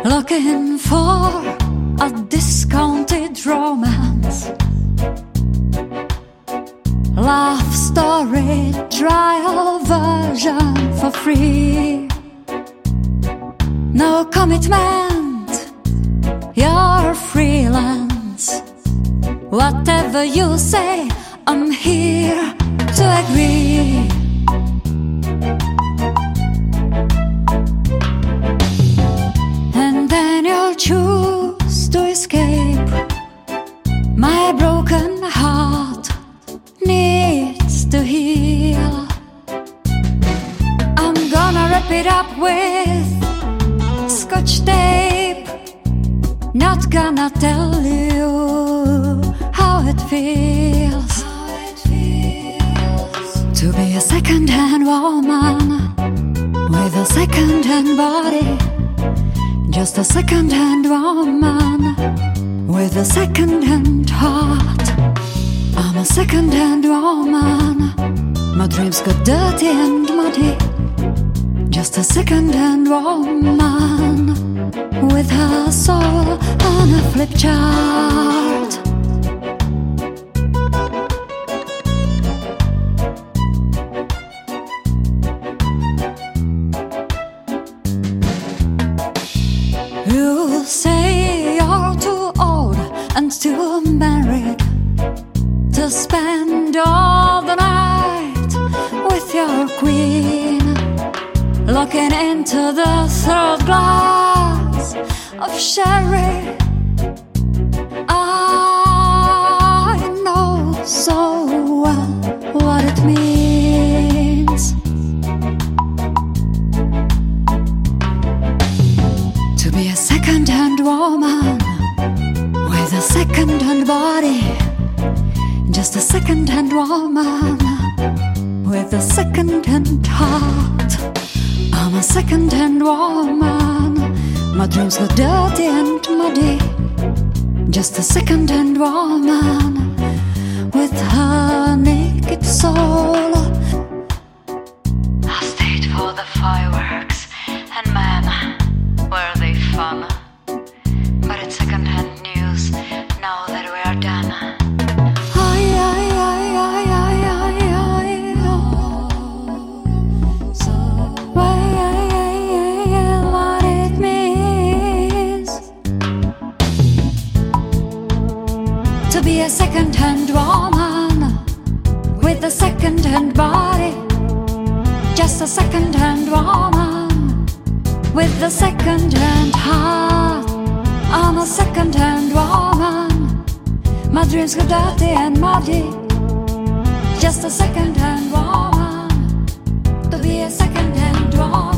looking for a discounted romance, love story, trial version for free. No commitment, you're freelance. Whatever you say, I'm here to agree. And then you'll choose to escape. My broken heart needs to heal. I'm gonna wrap it up with Scotch tape. Not gonna tell you how it feels to be a second-hand woman with a second-hand body. Just a second-hand woman with a second-hand heart. I'm a second-hand woman. My dreams got dirty and muddy. Just a second-hand woman with her soul on a flip chart. You say you're too old and too married to spend all the night with your queen, looking into the third glass of sherry. I know so well what it means to be a second-hand woman with a second-hand body. Just a second-hand woman with a second-hand heart. I'm a second-hand woman. My dreams got dirty and muddy. Just a second-hand woman with her naked soul. I stayed for the fireworks, and man, were they fun. But it's second-hand news now that we are done. To be a second-hand woman with a second-hand body. Just a second-hand woman with a second-hand heart. I'm a second-hand woman. My dreams got dirty and muddy. Just a second-hand woman. To be a second-hand woman.